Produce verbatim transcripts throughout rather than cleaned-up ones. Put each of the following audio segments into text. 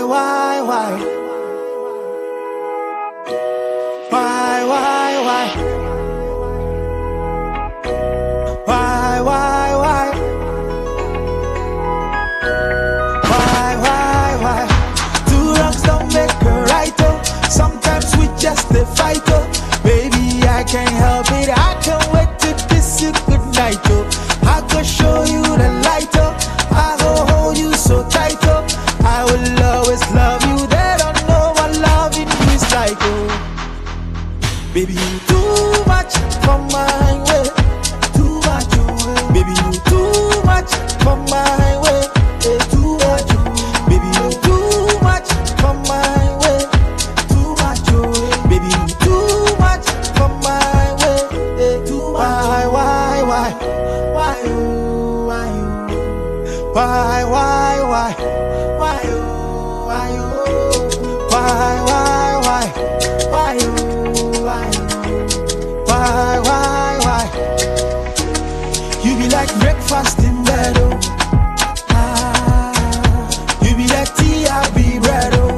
Why, why, why? Why, why, why? Why, why, why? Why, why, why? Two wrongs don't make a right, oh. Sometimes we just a fight, oh. Baby, I can't help it, I can't wait to kiss you goodnight, oh. I can show you the light, oh. I will hold you so tight, oh. I will always love you, they don't know what loving is like, oh. Baby, you too much for my way, too much, oh. Baby, you too much for my way, eh, too much, oh. Baby, you too much for my way, too much, oh. Baby, you too much for my way, eh, too much. Why, why, why, why, oh, why, oh, why, why, why, why, oh, why, oh, why, why, why, why, oh, why, why, why, why? You be like breakfast in bed, oh. Ah, you be like tea, I be bread, oh.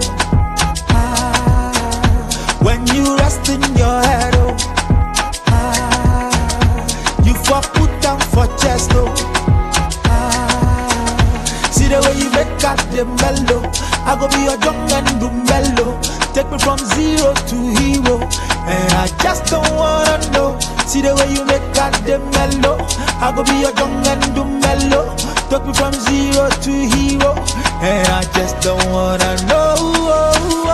Ah, when you rest in your head, oh. Ah, you for put down for chest, oh. Ah, see the way you make out the mellow. I go be your young and do mellow. Take me from zero to hero, and I just don't wanna know. See the way you make out the mellow. I go be your young and do mellow. Take me from zero to hero, and I just don't wanna know. Oh,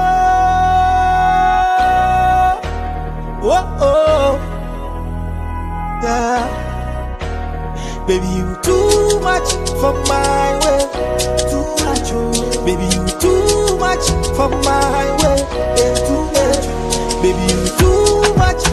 oh, oh, oh. Yeah. Baby, you too much for my way, too much, oh. Baby, you too much for my way, yeah, too much. Baby, you too much